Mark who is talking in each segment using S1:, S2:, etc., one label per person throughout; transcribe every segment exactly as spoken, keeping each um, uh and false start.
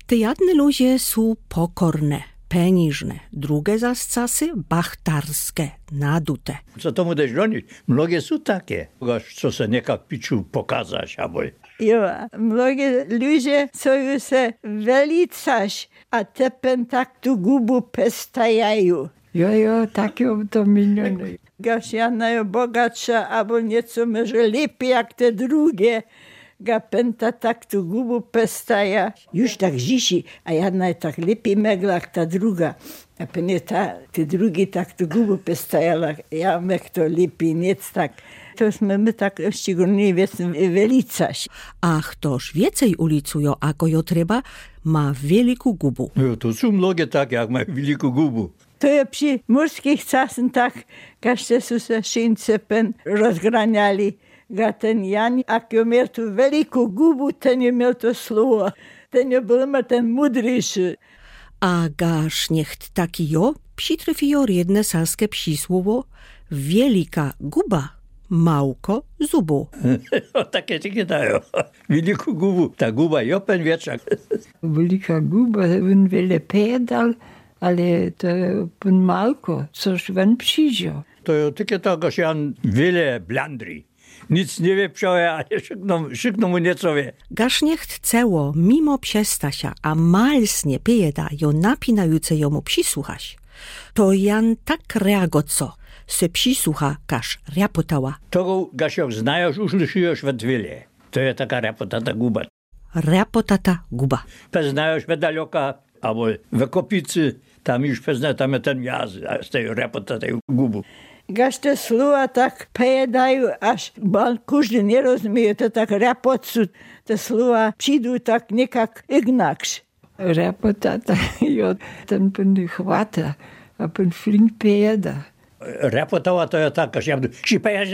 S1: Te jedne ludzie są pokorne, peniżne, drugie zaś czasy bachtarskie, nadute.
S2: Co to mu też żonić? Mnogie są takie, co se niekak piczą pokazać, albo...
S3: Jo, mnogie ludzie chcą się welicać, a tepen tak tu gubu pestajają.
S4: Jo, jo, takiego to minione.
S3: Gaż jedna jest bogatsza, albo nieco może lepiej jak te drugie. Ga penta tak tu gubu pestaja. Już tak zisi, a jedna jest tak lepiej megla jak ta druga. A pewnie ta, te drugi tak tu gubu pestajala. Ja mek to lepiej, nic tak. To jsme my tak szczególnie welicać.
S1: A ktoś więcej ulicują, ako jo treba, ma wielką gubu.
S2: No, to są mnogie takie, jak mają wielką gubu.
S3: To je przy murskich czasach tak, każdy są się szynce pen rozgraniali. Ga ten Jan, jak jo miał tu wielką gubu, ten je miał to słowo. Ten je był ma ten mudryjszy.
S1: A gaż niecht taki jo, przytryfi jo jedne salskie przysłowo, wielika guba, małko zubu.
S2: O, takie takie dają. Wielką gubu, ta guba jo pen wieczak.
S4: Wielka guba, on wiele pedal, ale to pen malko, coś wen przyjdzie.
S2: To jo takie tak, że on wiele blandri. Nic nie wie psioje, ale szykną, szykną mu nieco wie.
S1: Gaż niecht ceło, mimo przestasia, a malsnie pejeda jo napinające jomu przysłuchać. To Jan tak reagoco, se przysłucha, każ rapotała.
S2: Tego gasiok znajesz, już lyszyjesz we dwiele. To jest taka rapotata guba.
S1: Rapotata guba.
S2: Poznajesz we daleka, albo we Kopicy, tam już poznaje, tam jest ten jaz, a z tej rapotatej gubu.
S3: Gaż te słowa tak pojedają, aż każdy nie rozumie, to tak rapocu, te słowa przyjdą tak niekak ignaksz.
S4: Rapotata, jo, ten pen chwata, a pen flink pejeda.
S2: Rapotała to jest taka, że ja będę szypać,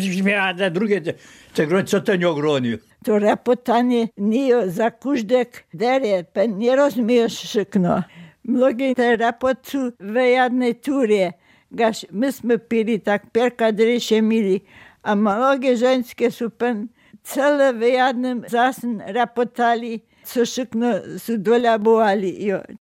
S2: a drugie, te groń, co to nie ogroni.
S3: To rapotanie nie za każdek dere, pen nie rozumiesz szykno. Mnogi te rapocu w jednej turze. Gaż myśmy pili tak perka drysie mili, a mnogie żeńskie są pen cele w jednym zasn rapotali, co szykno su dolabowali.